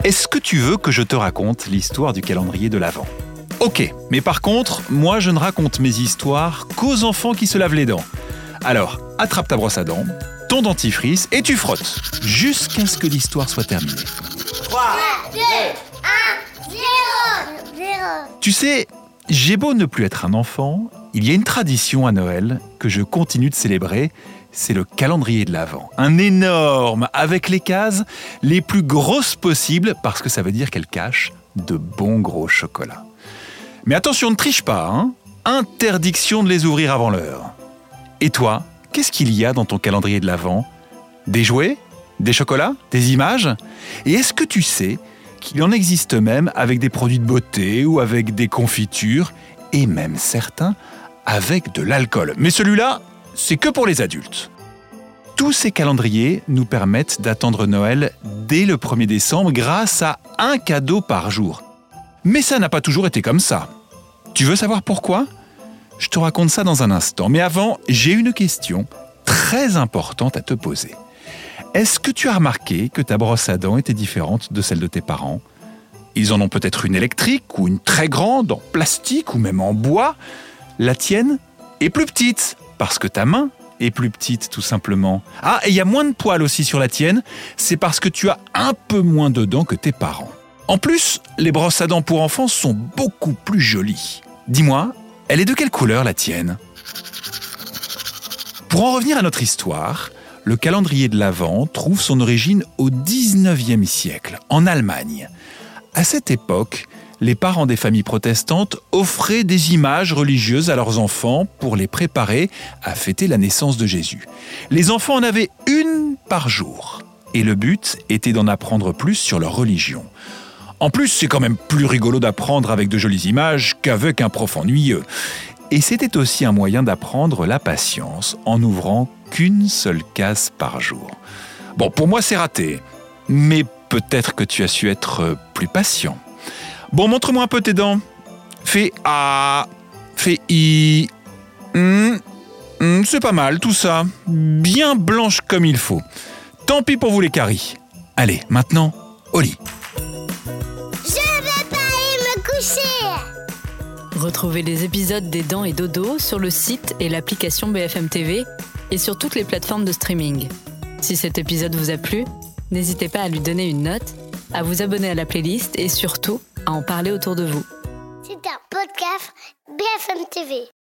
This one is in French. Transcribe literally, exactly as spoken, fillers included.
Est-ce que tu veux que je te raconte l'histoire du calendrier de l'Avent ? Ok, mais par contre, moi je ne raconte mes histoires qu'aux enfants qui se lavent les dents. Alors, attrape ta brosse à dents, ton dentifrice et tu frottes, jusqu'à ce que l'histoire soit terminée. trois, deux, un, zéro. Tu sais, j'ai beau ne plus être un enfant, il y a une tradition à Noël que je continue de célébrer, c'est le calendrier de l'Avent. Un énorme, avec les cases les plus grosses possibles, parce que ça veut dire qu'elles cachent de bons gros chocolats. Mais attention, ne triche pas, hein ? Interdiction de les ouvrir avant l'heure. Et toi, qu'est-ce qu'il y a dans ton calendrier de l'Avent ? Des jouets ? Des chocolats ? Des images ? Et est-ce que tu sais qu'il en existe même avec des produits de beauté ou avec des confitures, et même certains avec de l'alcool. Mais celui-là, c'est que pour les adultes. Tous ces calendriers nous permettent d'attendre Noël dès le premier décembre grâce à un cadeau par jour. Mais ça n'a pas toujours été comme ça. Tu veux savoir pourquoi ? Je te raconte ça dans un instant. Mais avant, j'ai une question très importante à te poser. Est-ce que tu as remarqué que ta brosse à dents était différente de celle de tes parents ? Ils en ont peut-être une électrique ou une très grande, en plastique ou même en bois. La tienne est plus petite, parce que ta main est plus petite tout simplement. Ah, et il y a moins de poils aussi sur la tienne, c'est parce que tu as un peu moins de dents que tes parents. En plus, les brosses à dents pour enfants sont beaucoup plus jolies. Dis-moi, elle est de quelle couleur la tienne ? Pour en revenir à notre histoire, le calendrier de l'Avent trouve son origine au dix-neuvième siècle, en Allemagne. À cette époque, les parents des familles protestantes offraient des images religieuses à leurs enfants pour les préparer à fêter la naissance de Jésus. Les enfants en avaient une par jour, et le but était d'en apprendre plus sur leur religion. En plus, c'est quand même plus rigolo d'apprendre avec de jolies images qu'avec un prof ennuyeux. Et c'était aussi un moyen d'apprendre la patience en n'ouvrant qu'une seule case par jour. Bon, pour moi, c'est raté, mais peut-être que tu as su être plus patient. Bon, montre-moi un peu tes dents. Fais A, fais I. Mmh, mmh, c'est pas mal tout ça. Bien blanche comme il faut. Tant pis pour vous les caries. Allez, maintenant, au lit. Je vais pas aller me coucher. Retrouvez les épisodes des Dents et Dodo sur le site et l'application B F M T V et sur toutes les plateformes de streaming. Si cet épisode vous a plu, n'hésitez pas à lui donner une note, à vous abonner à la playlist et surtout à en parler autour de vous. C'est un podcast B F M T V.